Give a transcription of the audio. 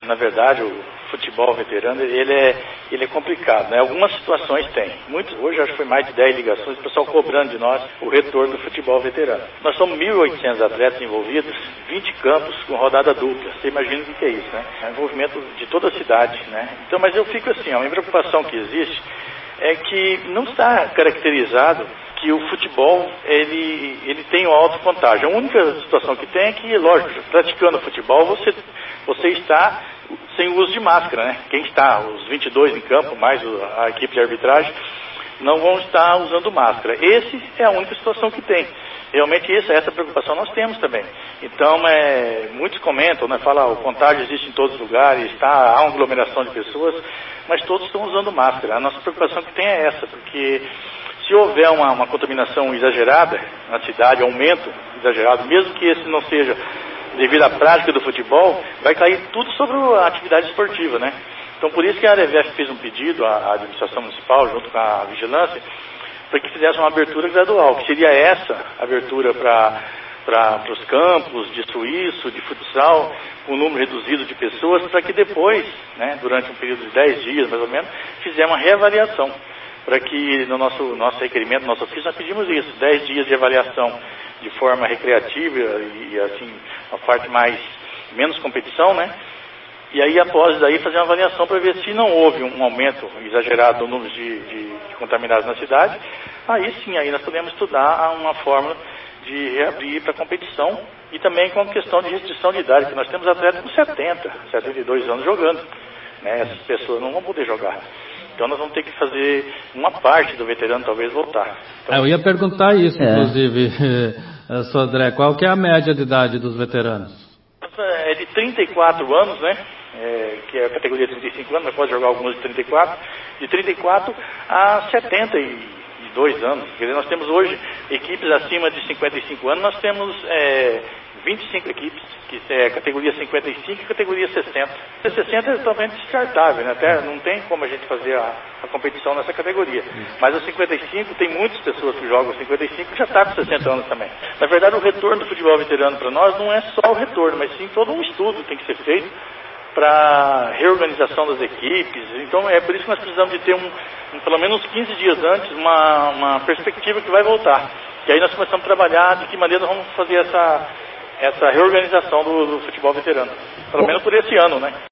Na verdade, o futebol veterano, ele é complicado, né? Algumas situações tem. Hoje acho que foi mais de 10 ligações, o pessoal cobrando de nós o retorno do futebol veterano. Nós somos 1.800 atletas envolvidos, 20 campos com rodada dupla. Você imagina o que é isso, né? É o envolvimento de toda a cidade, né? Então, mas eu fico assim, a minha preocupação que existe é que não está caracterizado que o futebol, ele tem uma alta contagem. A única situação que tem é que, lógico, praticando futebol, você está sem o uso de máscara, né? Quem está, os 22 em campo, mais a equipe de arbitragem, não vão estar usando máscara. Essa é a única situação que tem. Realmente essa preocupação nós temos também. Então, muitos comentam, né? Falam, o contágio existe em todos os lugares, há uma aglomeração de pessoas, mas todos estão usando máscara. A nossa preocupação que tem é essa, porque se houver uma contaminação exagerada na cidade, aumento exagerado, mesmo que esse não seja devido à prática do futebol, vai cair tudo sobre a atividade esportiva, né? Então, por isso que a AREVESP fez um pedido à administração municipal, junto com a vigilância, para que fizesse uma abertura gradual, que seria essa abertura para os campos de suíço, de futsal, com um número reduzido de pessoas, para que depois, né, durante um período de 10 dias, mais ou menos, fizesse uma reavaliação, para que no nosso requerimento, no nosso ofício, nós pedimos isso, 10 dias de avaliação de forma recreativa e assim, a parte menos competição, né? E aí, após daí, fazer uma avaliação para ver se não houve um aumento exagerado no número de contaminados na cidade. Aí sim, aí nós podemos estudar uma fórmula de reabrir para competição e também com a questão de restrição de idade, que nós temos atletas com 72 anos jogando, né? Essas pessoas não vão poder jogar. Então nós vamos ter que fazer uma parte do veterano talvez voltar. Então, eu ia perguntar isso, inclusive, Sodré, qual que é a média de idade dos veteranos? É de 34 anos, né? Que é a categoria de 35 anos, mas pode jogar alguns de 34, de 34 a 72 anos. Quer dizer, nós temos hoje equipes acima de 55 anos, nós temos 25 equipes, que é categoria 55 e categoria 60. A 60 é totalmente descartável, né? Até não tem como a gente fazer a competição nessa categoria. Mas a 55, tem muitas pessoas que jogam 55 que já está com 60 anos também. Na verdade, o retorno do futebol veterano para nós não é só o retorno, mas sim todo um estudo que tem que ser feito para reorganização das equipes. Então é por isso que nós precisamos de ter pelo menos 15 dias antes uma perspectiva que vai voltar. E aí nós começamos a trabalhar de que maneira nós vamos fazer essa reorganização do futebol veterano. Pelo menos por esse ano, né?